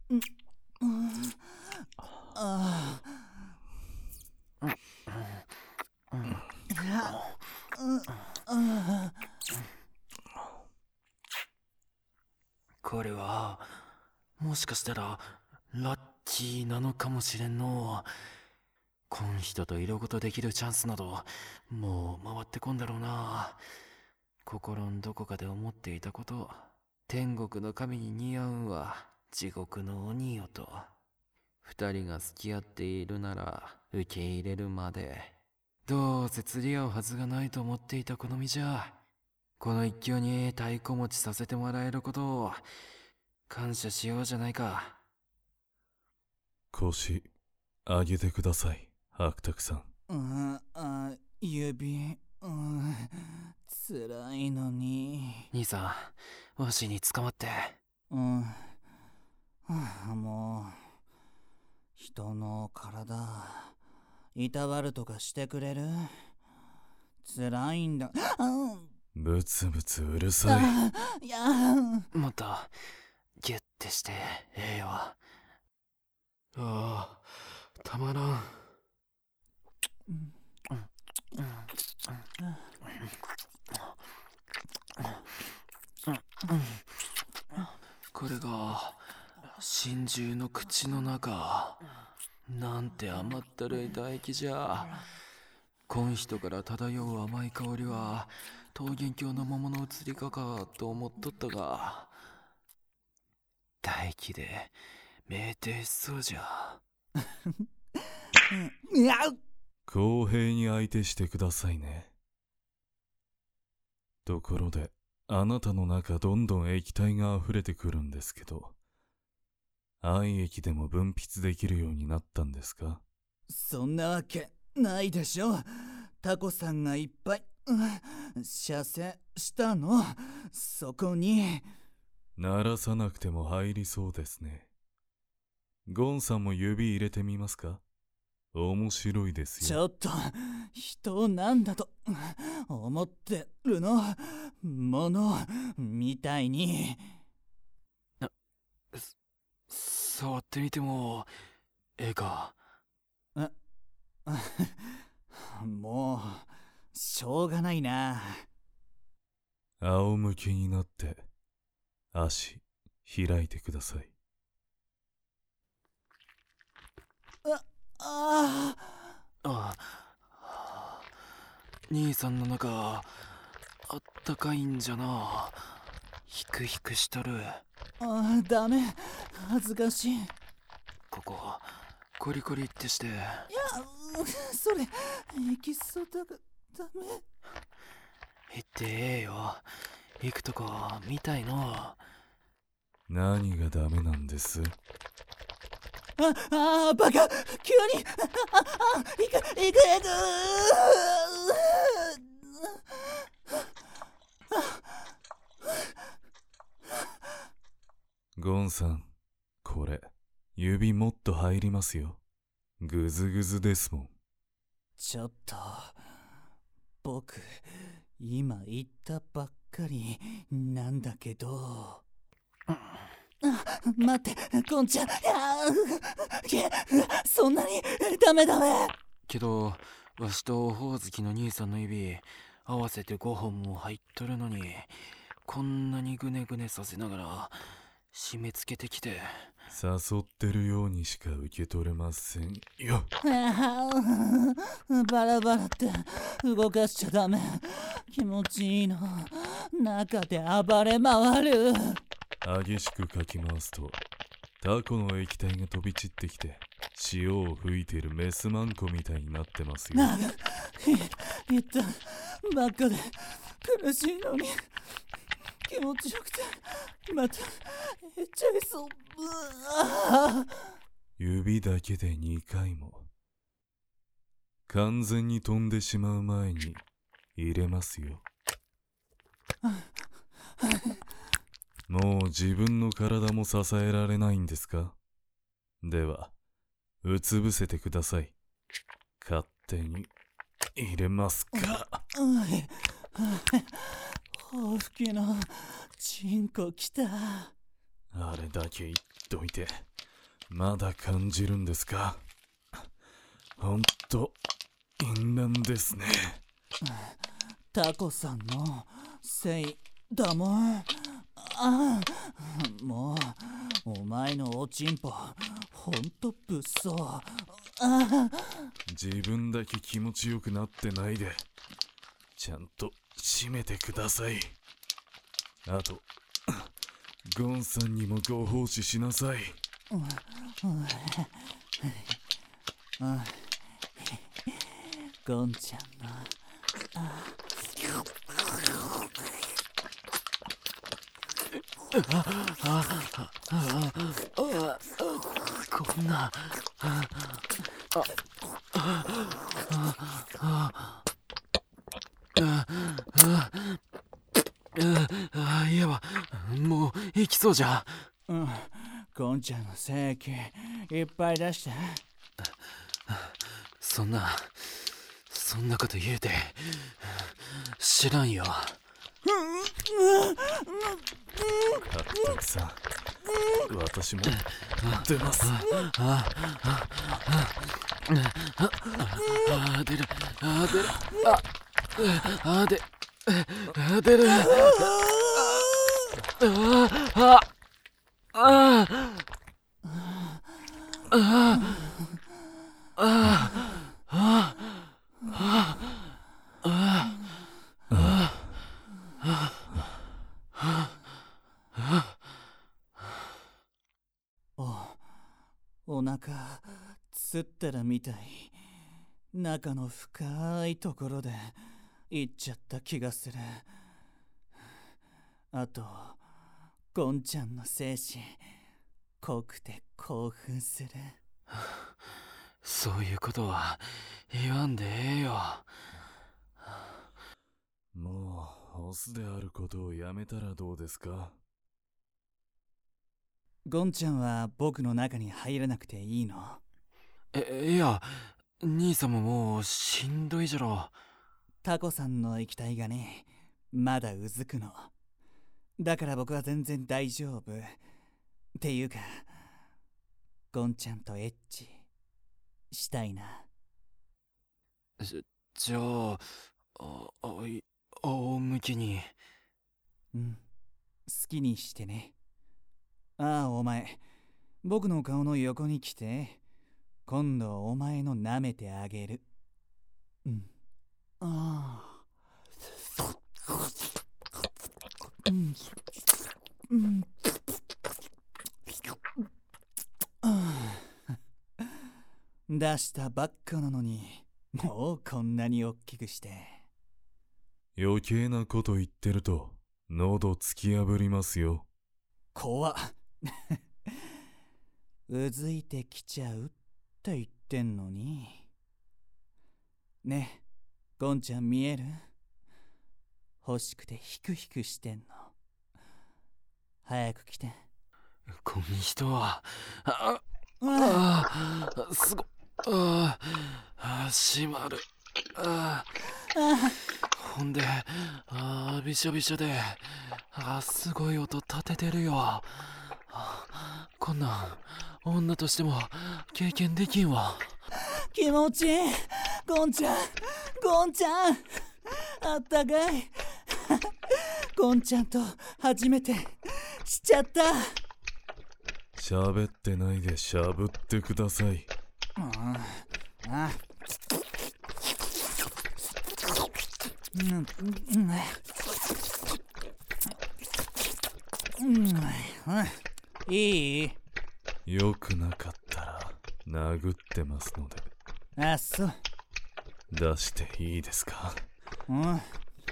これはもしかしたらラッキーなのかもしれんの。こん人と色ごとできるチャンスなどもう回ってこんだろうな。心のどこかで思っていたこと、天国の神に似合うんは地獄の鬼よと。二人が付き合っているなら受け入れるまで、どうせ釣り合うはずがないと思っていたこの身じゃ。この一興に太鼓持ちさせてもらえることを感謝しようじゃないか。 腰上げてください、白沢さん。 指、辛いのに。 兄さん、わしに捕まって。 もう人の体いたわるとかしてくれる？辛いんだ。 ブツブツうるさい。 いや、 もっとギュッてしてええよ。ああ、たまらん。これが真珠の口の中。なんて甘ったるい唾液じゃ。こん人から漂う甘い香りは桃源郷の桃の移りかかと思っとったが、唾液で酩酊しそうじゃ。 公平に相手してくださいね。ところで、あなたの中どんどん液体が溢れてくるんですけど、愛液でも分泌できるようになったんですか？ そんなわけないでしょ。タコさんがいっぱい射精したの。そこに鳴らさなくても入りそうですね。ゴンさんも指入れてみますか？面白いですよ。 ちょっと人をなんだと思ってるの？ものみたいに。 触ってみてもええか？ もうしょうがないな。 仰向けになって足開いてください。 兄さんの中あったかいんじゃな。ヒクヒクしとる。 ダメ、恥ずかしい。 ここコリコリってして。 いや、それエキストだがダメ。 行ってええよ。行くとこ見たいの。 何がダメなんです？ バカ、急に行くゴンさん、これ指もっと入りますよ。グズグズですもん。 ちょっと僕今言ったばっかりなんだけど。待って、こんちゃん。そんなにダメ。 けどわしとほおずきの兄さんの指合わせて5本も入っとるのに、こんなにグネグネさせながら締め付けてきて。 誘ってるようにしか受け取れませんよ。 バラバラって動かしちゃダメ。気持ちいいの。中で暴れ回る。 激しくかき回すとタコの液体が飛び散ってきて潮を吹いているメスマンコみたいになってますよ。 言ったばっかで苦しいのに気持ちよくてまた減っちゃいそう。 指だけで2回も。完全に飛んでしまう前に入れますよ。もう自分の体も支えられないんですか？ではうつぶせてください。勝手に入れますか？ ほふきのチンコきた。 あれだけ言っといてまだ感じるんですか？ほんと、淫乱ですね。 タコさんのせいだもん。ああ、もうお前のおちんぽほんと物騒。あ自分だけ気持ちよくなってないで、ちゃんと締めてください。あと、ゴンさんにもご奉仕しなさい。 ゴンちゃんのこんないやば、もう行きそうじゃ。 ゴンちゃんの精液いっぱい出して。 そんなこと言うて知らんよ。 カッタクさん、私も出ます。 出る出る。 お腹つってるみたい。中の深いところで行っちゃった気がする。あとゴンちゃんの精子濃くて興奮する。 そういうことは言わんでええよ。 もうオスであることをやめたらどうですか？ ゴンちゃんは僕の中に入らなくていいの？ いや、兄さんももうしんどいじゃろ。 タコさんの液体がね、まだうずくの。だから僕は全然大丈夫。っていうか、ゴンちゃんとエッチしたいな。 じゃあ、仰向けに。 うん、好きにしてね。ああ、お前、僕の顔の横に来て、今度お前の舐めてあげる。うん。ああ。うん。出したばっかなのに、もうこんなに大きくして。 余計なこと言ってると喉突き破りますよ。 怖っ。うずいてきちゃうって言ってんのに。ねえ、ゴンちゃん見える？欲しくてヒクヒクしてんの。早く来て。 こん人はすご閉まる。ほんでびしょびしょですごい音立ててるよ。こんなん女としても経験できんわ。 気持ちいい。ゴンちゃん、ゴンちゃん、あったかい。ゴンちゃんと初めてしちゃった。 喋ってないでしゃぶってください。 いい？ よくなかったら殴ってますので。 あ、そう。 出していいですか？ うん。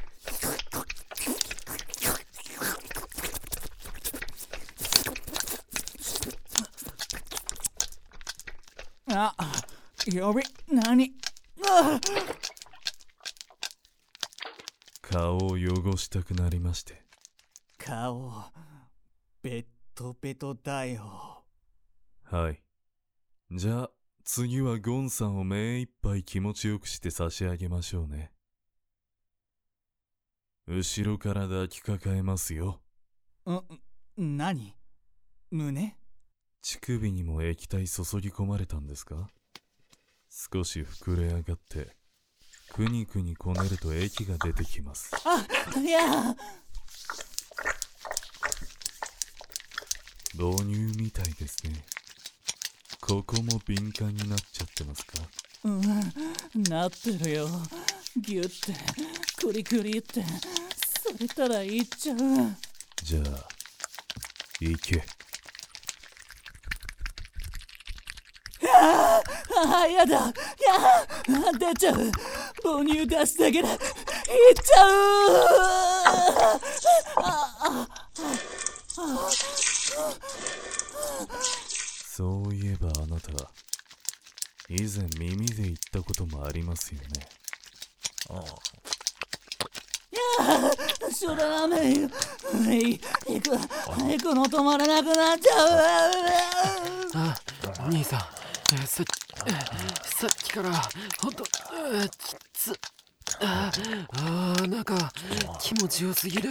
あ、やべ、何？ 顔を汚したくなりまして。 顔、ベットベトだよ。 はい。じゃあ次はゴンさんを目いっぱい気持ちよくして差し上げましょうね。後ろから抱きかかえますよ。 何？胸？ 乳首にも液体注ぎ込まれたんですか？少し膨れ上がってくにくにこねると液が出てきます。 いや、 導入みたいですね。ここも敏感になっちゃってますか？ なってるよ。ギュってクリクリってされたらいっちゃう。 じゃあ行け。 やだ、出ちゃう。母乳出すだけでいっちゃう。 そういえばあなた、以前耳で言ったこともありますよね。 しょうがない。行くの止まらなくなっちゃう。 兄さん、さっきからほんときつ。なんか気持ちよすぎる。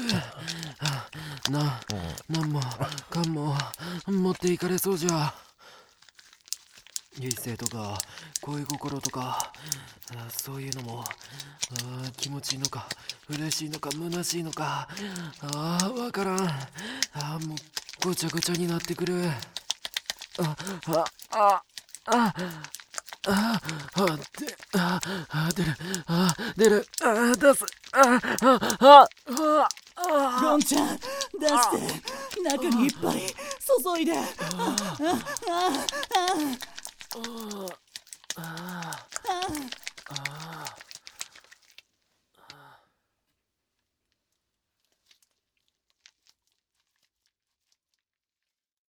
なんもかんも持っていかれそうじゃ。優勢とか恋心とかそういうのも気持ちいいのか嬉しいのか虚しいのかわからん。もうごちゃごちゃになってくる。出る、出す、 ゴンちゃん、出して中にいっぱい注いで。